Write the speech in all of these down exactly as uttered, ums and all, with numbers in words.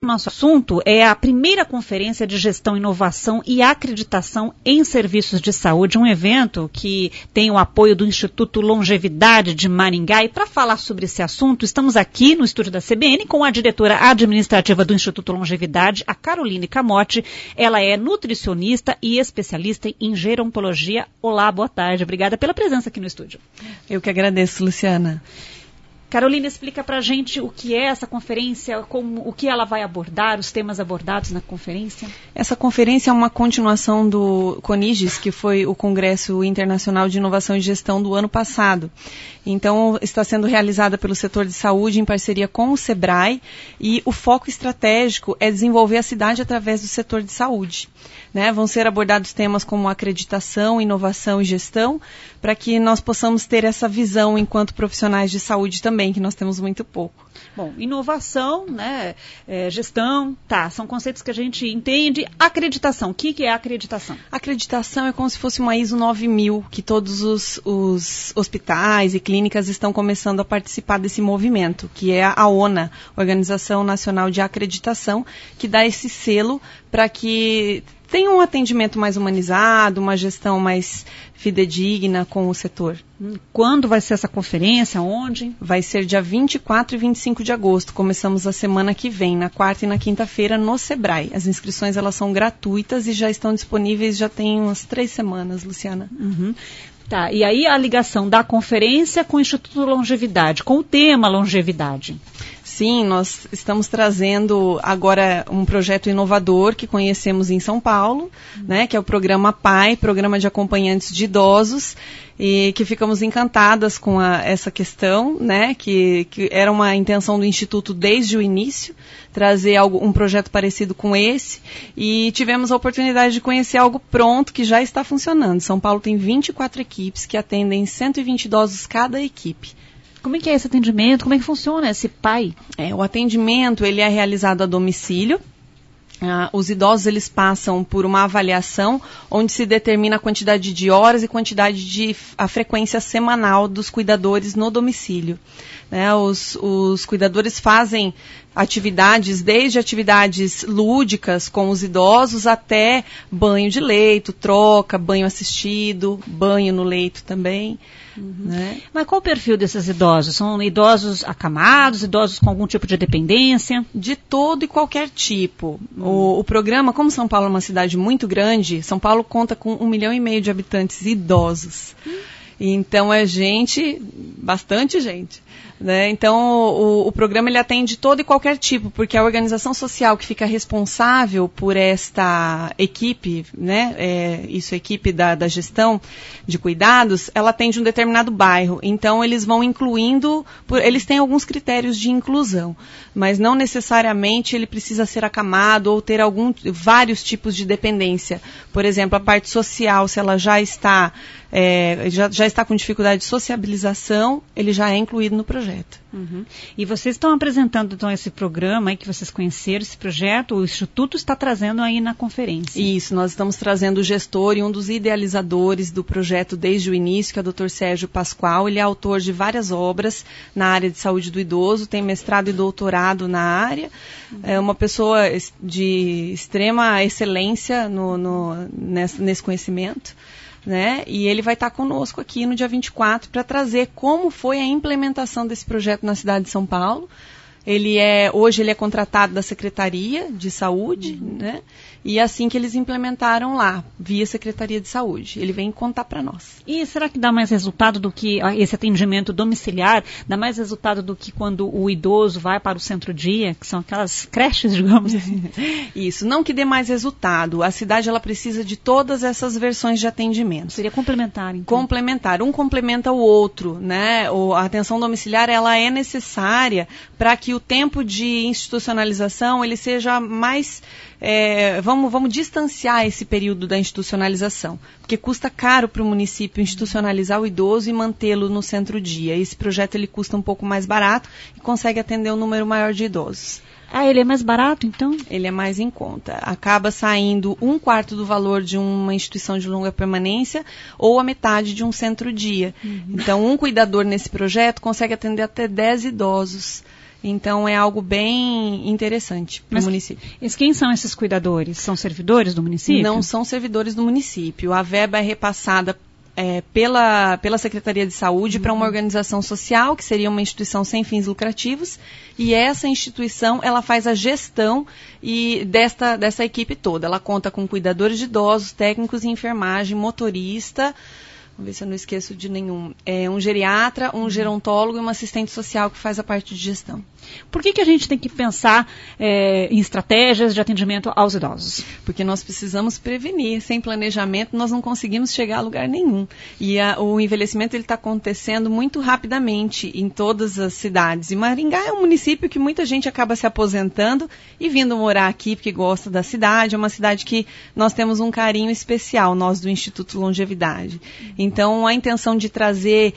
Nosso assunto é a primeira conferência de gestão, inovação e acreditação em serviços de saúde, um evento que tem o apoio do Instituto Longevidade de Maringá. E para falar sobre esse assunto, estamos aqui no estúdio da C B N com a diretora administrativa do Instituto Longevidade, a Caroline Camotti. Ela é nutricionista e especialista em gerontologia. Olá, boa tarde. Obrigada pela presença aqui no estúdio. Eu que agradeço, Luciana. Carolina, explica pra gente o que é essa conferência, como, o que ela vai abordar, os temas abordados na conferência. Essa conferência é uma continuação do CONIGES, que foi o Congresso Internacional de Inovação e Gestão do ano passado. Então, está sendo realizada pelo setor de saúde em parceria com o SEBRAE, e o foco estratégico é desenvolver a cidade através do setor de saúde. Né? Vão ser abordados temas como acreditação, inovação e gestão, para que nós possamos ter essa visão enquanto profissionais de saúde também, que nós temos muito pouco. Bom, inovação, né, é, gestão, tá, são conceitos que a gente entende. Acreditação, o que, que é acreditação? Acreditação é como se fosse uma I S O nove mil, que todos os, os hospitais e clínicas estão começando a participar desse movimento, que é a ONA, Organização Nacional de Acreditação, que dá esse selo para que tenha um atendimento mais humanizado, uma gestão mais fidedigna com o setor. Quando vai ser essa conferência? Onde? Vai ser dia vinte e quatro e vinte e cinco de agosto. Começamos a semana que vem, na quarta e na quinta-feira, no SEBRAE. As inscrições elas são gratuitas e já estão disponíveis já tem umas três semanas, Luciana. Uhum. Tá, e aí a ligação da conferência com o Instituto Longevidade, com o tema longevidade. Sim, nós estamos trazendo agora um projeto inovador que conhecemos em São Paulo, uhum. né, que é o programa P A I, Programa de Acompanhantes de Idosos, e que ficamos encantadas com a, essa questão, né, que, que era uma intenção do Instituto desde o início, trazer algo, um projeto parecido com esse, e tivemos a oportunidade de conhecer algo pronto que já está funcionando. São Paulo tem vinte e quatro equipes que atendem cento e vinte idosos cada equipe. Como é que é esse atendimento? Como é que funciona esse P A I? É, o atendimento ele é realizado a domicílio. Ah, os idosos eles passam por uma avaliação onde se determina a quantidade de horas e quantidade de a frequência semanal dos cuidadores no domicílio. Né, os, os cuidadores fazem atividades, desde atividades lúdicas com os idosos até banho de leito, troca, banho assistido, banho no leito também. Uhum. Né? Mas qual o perfil desses idosos? São idosos acamados, idosos com algum tipo de dependência? De todo e qualquer tipo. Uhum. O, o programa, como São Paulo é uma cidade muito grande, São Paulo conta com um milhão e meio de habitantes idosos. Uhum. Então é gente, bastante gente. Né? Então o, o programa ele atende todo e qualquer tipo, porque a organização social que fica responsável por esta equipe, né? é, isso é a equipe da, da gestão de cuidados, ela atende um determinado bairro, então eles vão incluindo, por, eles têm alguns critérios de inclusão, mas não necessariamente ele precisa ser acamado ou ter algum, vários tipos de dependência. Por exemplo, a parte social, se ela já está É, já, já está com dificuldade de sociabilização, ele já é incluído no projeto. Uhum. E vocês estão apresentando então esse programa aí que vocês conheceram, esse projeto, o Instituto está trazendo aí na conferência. Isso, nós estamos trazendo o gestor e um dos idealizadores do projeto desde o início, que é o doutor Sérgio Pascoal. Ele é autor de várias obras na área de saúde do idoso, tem mestrado e doutorado na área, uhum. é uma pessoa de extrema excelência no, no, nesse, nesse conhecimento. Né? E ele vai estar conosco aqui no dia vinte e quatro para trazer como foi a implementação desse projeto na cidade de São Paulo. Ele é, hoje ele é contratado da Secretaria de Saúde, uhum. né? E é assim que eles implementaram lá, via Secretaria de Saúde. Ele vem contar para nós. E será que dá mais resultado do que esse atendimento domiciliar? Dá mais resultado do que quando o idoso vai para o centro-dia, que são aquelas creches, digamos assim? Isso, não que dê mais resultado. A cidade ela precisa de todas essas versões de atendimento. Seria complementar, então? Complementar. Um complementa o outro, né? A atenção domiciliar ela é necessária para que o tempo de institucionalização ele seja mais... É, vamos, vamos distanciar esse período da institucionalização, porque custa caro para o município institucionalizar o idoso e mantê-lo no centro-dia. Esse projeto ele custa um pouco mais barato e consegue atender um número maior de idosos. Ah, ele é mais barato, então? Ele é mais em conta. Acaba saindo um quarto do valor de uma instituição de longa permanência ou a metade de um centro-dia. Uhum. Então, um cuidador nesse projeto consegue atender até dez idosos. Então, é algo bem interessante para o município. Mas quem são esses cuidadores? São servidores do município? Não são servidores do município. A verba é repassada é, pela, pela Secretaria de Saúde uhum. para uma organização social, que seria uma instituição sem fins lucrativos, e essa instituição, ela faz a gestão e desta, dessa equipe toda. Ela conta com cuidadores de idosos, técnicos de enfermagem, motorista... Vamos ver se eu não esqueço de nenhum. É um geriatra, um gerontólogo e uma assistente social que faz a parte de gestão. Por que que a gente tem que pensar é, em estratégias de atendimento aos idosos? Porque nós precisamos prevenir. Sem planejamento, nós não conseguimos chegar a lugar nenhum. E a, o envelhecimento está acontecendo muito rapidamente em todas as cidades. E Maringá é um município que muita gente acaba se aposentando e vindo morar aqui porque gosta da cidade. É uma cidade que nós temos um carinho especial, nós do Instituto Longevidade. Então, a intenção de trazer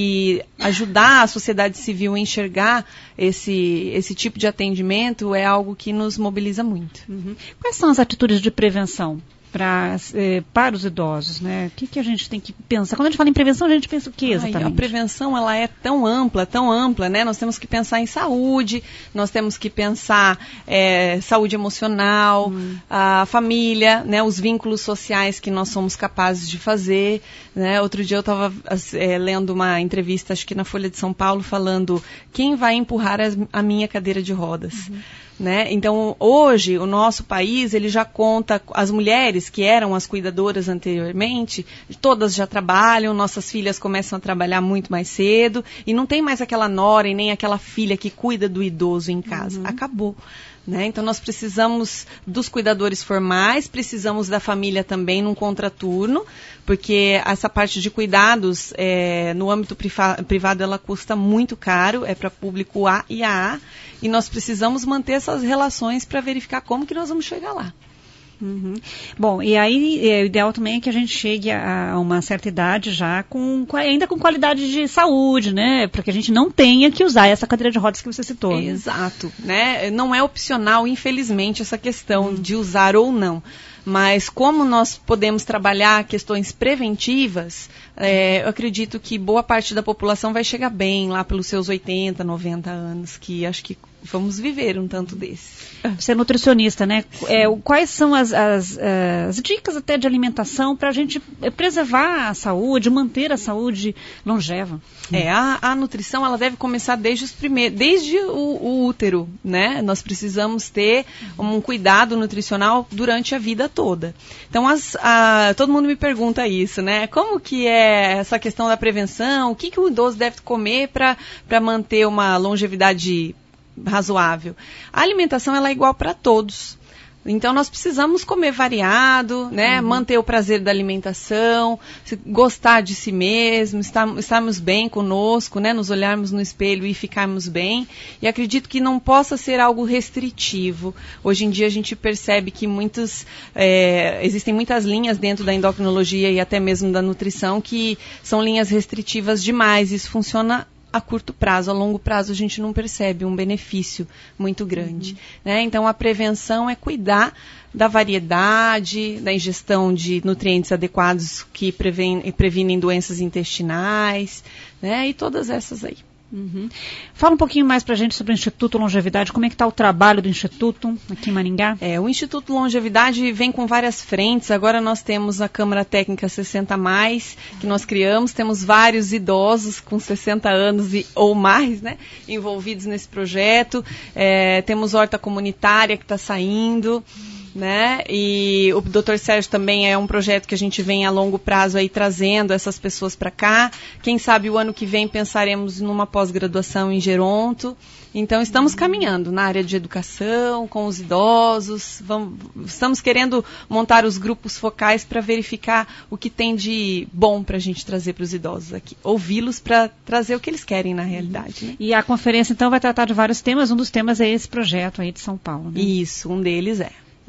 e ajudar a sociedade civil a enxergar esse, esse tipo de atendimento é algo que nos mobiliza muito. Uhum. Quais são as atitudes de prevenção pra, eh, para os idosos, né? O que, que a gente tem que pensar? Quando a gente fala em prevenção, a gente pensa o que exatamente? Ai, a prevenção, ela é tão ampla, tão ampla, né? Nós temos que pensar em saúde, nós temos que pensar é, saúde emocional, hum. a família, né? Os vínculos sociais que nós somos capazes de fazer, né? Outro dia eu estava é, lendo uma entrevista, acho que na Folha de São Paulo, falando quem vai empurrar a, a minha cadeira de rodas. Uhum. Né? Então, hoje, o nosso país, ele já conta, as mulheres que eram as cuidadoras anteriormente, todas já trabalham, nossas filhas começam a trabalhar muito mais cedo, e não tem mais aquela nora e nem aquela filha que cuida do idoso em casa. Uhum. Acabou. Né? Então, nós precisamos dos cuidadores formais, precisamos da família também num contraturno, porque essa parte de cuidados é, no âmbito priva- privado ela custa muito caro, é para público A e A A, e nós precisamos manter essas relações para verificar como que nós vamos chegar lá. Uhum. Bom, e aí é, o ideal também é que a gente chegue a, a uma certa idade já com, com ainda com qualidade de saúde, né? Para que a gente não tenha que usar essa cadeira de rodas que você citou. Né? Exato, né? Não é opcional, infelizmente, essa questão uhum. de usar ou não. Mas como nós podemos trabalhar questões preventivas, é, eu acredito que boa parte da população vai chegar bem lá pelos seus oitenta, noventa anos, que acho que vamos viver um tanto desse. Você é nutricionista, né? É, quais são as, as, as dicas até de alimentação para a gente preservar a saúde, manter a saúde longeva? É, a, a nutrição ela deve começar desde os primeiros, desde o, o útero, né? Nós precisamos ter um cuidado nutricional durante a vida toda. Então, as, a, todo mundo me pergunta isso, né? Como que é essa questão da prevenção? O que, que o idoso deve comer para para manter uma longevidade razoável? A alimentação ela é igual para todos. Então, nós precisamos comer variado, né? Uhum. Manter o prazer da alimentação, gostar de si mesmo, estar, estarmos bem conosco, né? Nos olharmos no espelho e ficarmos bem. E acredito que não possa ser algo restritivo. Hoje em dia, a gente percebe que muitos, é, existem muitas linhas dentro da endocrinologia e até mesmo da nutrição que são linhas restritivas demais. Isso funciona a curto prazo, a longo prazo a gente não percebe um benefício muito grande. Uhum. Né? Então, a prevenção é cuidar da variedade, da ingestão de nutrientes adequados que previnem, previnem doenças intestinais, né? E todas essas aí. Uhum. Fala um pouquinho mais pra gente sobre o Instituto Longevidade, como é que está o trabalho do Instituto aqui em Maringá? É, o Instituto Longevidade vem com várias frentes, agora nós temos a Câmara Técnica sessenta mais, que nós criamos, temos vários idosos com sessenta anos e, ou mais, né, envolvidos nesse projeto, é, temos horta comunitária que está saindo, né? E o doutor Sérgio também é um projeto que a gente vem a longo prazo aí trazendo essas pessoas para cá. Quem sabe o ano que vem pensaremos numa pós-graduação em geronto. Então, estamos caminhando na área de educação, com os idosos. Vamos, estamos querendo montar os grupos focais para verificar o que tem de bom para a gente trazer para os idosos aqui. Ouvi-los para trazer o que eles querem na realidade. Né? E a conferência, então, vai tratar de vários temas. Um dos temas é esse projeto aí de São Paulo. Né? Isso, um deles é.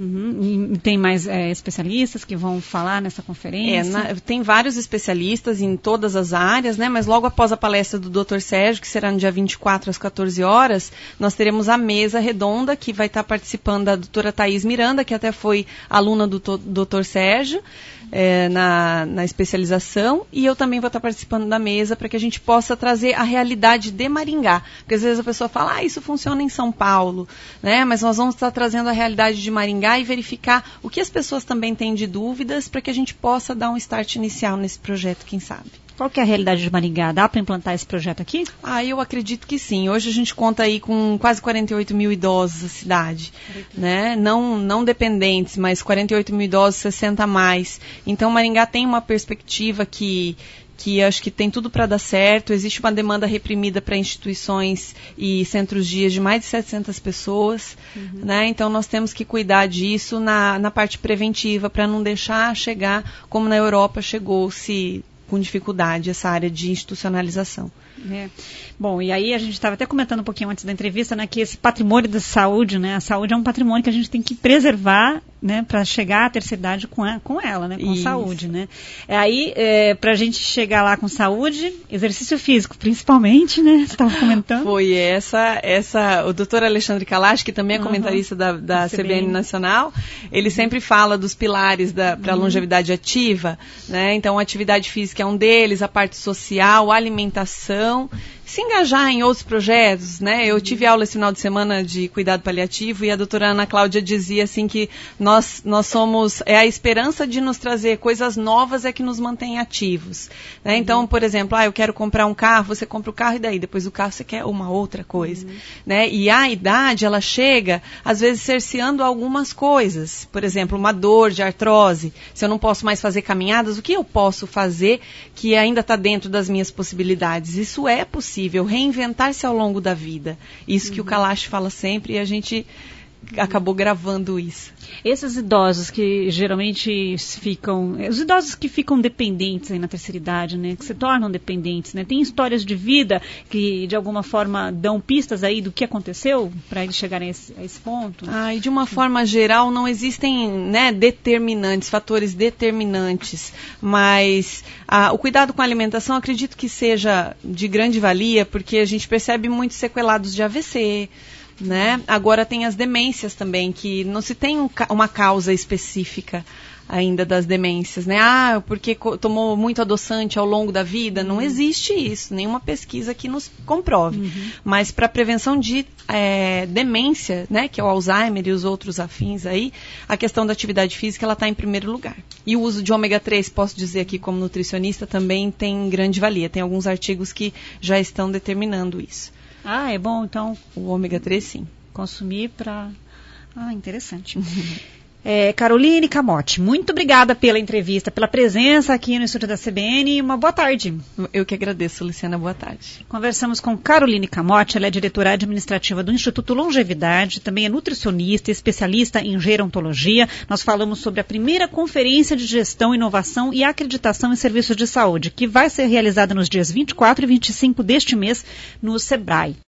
Uhum. E tem mais é, especialistas que vão falar nessa conferência? É, na, tem vários especialistas em todas as áreas, né? Mas logo após a palestra do doutor Sérgio, que será no dia vinte e quatro às quatorze horas, nós teremos a mesa redonda, que vai estar participando da doutora Thaís Miranda, que até foi aluna do doutor Sérgio, é, na, na especialização, e eu também vou estar participando da mesa para que a gente possa trazer a realidade de Maringá. Porque às vezes a pessoa fala, ah, isso funciona em São Paulo, né? Mas nós vamos estar trazendo a realidade de Maringá e verificar o que as pessoas também têm de dúvidas para que a gente possa dar um start inicial nesse projeto, quem sabe. Qual que é a realidade de Maringá? Dá para implantar esse projeto aqui? Ah, eu acredito que sim. Hoje a gente conta aí com quase quarenta e oito mil idosos na cidade, né? Não, não dependentes, mas quarenta e oito mil idosos, sessenta a mais. Então Maringá tem uma perspectiva que... que acho que tem tudo para dar certo. Existe uma demanda reprimida para instituições e centros-dias de mais de setecentas pessoas, uhum. né? Então nós temos que cuidar disso na, na parte preventiva, para não deixar chegar como na Europa chegou-se com dificuldade essa área de institucionalização. É. Bom, e aí a gente estava até comentando um pouquinho antes da entrevista, né, que esse patrimônio da saúde, né, a saúde é um patrimônio que a gente tem que preservar, né, para chegar à terceira idade com, a, com ela, né, com Isso. saúde, né. É aí, é, para a gente chegar lá com saúde, exercício físico, principalmente, né, você estava comentando. Foi essa, essa, o doutor Alexandre Kalash, que também é comentarista uhum. da, da C B N Nacional, ele sempre fala dos pilares para a uhum. longevidade ativa, né, então a atividade física é um deles, a parte social, a alimentação, se engajar em outros projetos, né? Eu tive aula esse final de semana de cuidado paliativo e a doutora Ana Cláudia dizia assim que nós, nós somos, é a esperança de nos trazer coisas novas é que nos mantém ativos, né? Uhum. Então, por exemplo, ah, eu quero comprar um carro, você compra o carro e daí, depois do carro você quer uma outra coisa, uhum. né? E a idade, ela chega, às vezes, cerceando algumas coisas, por exemplo, uma dor de artrose, se eu não posso mais fazer caminhadas, o que eu posso fazer que ainda está dentro das minhas possibilidades? Isso é possível. Reinventar-se ao longo da vida. Isso uhum. que o Kalash fala sempre e a gente acabou gravando isso. Esses idosos que geralmente ficam, os idosos que ficam dependentes aí na terceira idade, né, que se tornam dependentes, né, tem histórias de vida que de alguma forma dão pistas aí do que aconteceu para eles chegarem a esse, a esse ponto? Ah, e de uma forma geral não existem, né, determinantes, fatores determinantes, mas ah, o cuidado com a alimentação acredito que seja de grande valia, porque a gente percebe muitos sequelados de A V C, né? Agora tem as demências também, que não se tem um, uma causa específica ainda das demências, né? Ah, porque tomou muito adoçante ao longo da vida. Não existe isso, nenhuma pesquisa que nos comprove. Uhum. Mas para prevenção de é, demência, né, que é o Alzheimer e os outros afins aí, a questão da atividade física, ela está em primeiro lugar. E o uso de ômega três, posso dizer aqui como nutricionista, também tem grande valia. Tem alguns artigos que já estão determinando isso. Ah, é bom, então... O ômega três, sim. Consumir para... Ah, interessante. É, Caroline Camotti, muito obrigada pela entrevista, pela presença aqui no estúdio da C B N e uma boa tarde. Eu que agradeço, Luciana, boa tarde. Conversamos com Caroline Camotti, ela é diretora administrativa do Instituto Longevidade, também é nutricionista e especialista em gerontologia. Nós falamos sobre a primeira conferência de gestão, inovação e acreditação em serviços de saúde, que vai ser realizada nos dias vinte e quatro e vinte e cinco deste mês no Sebrae.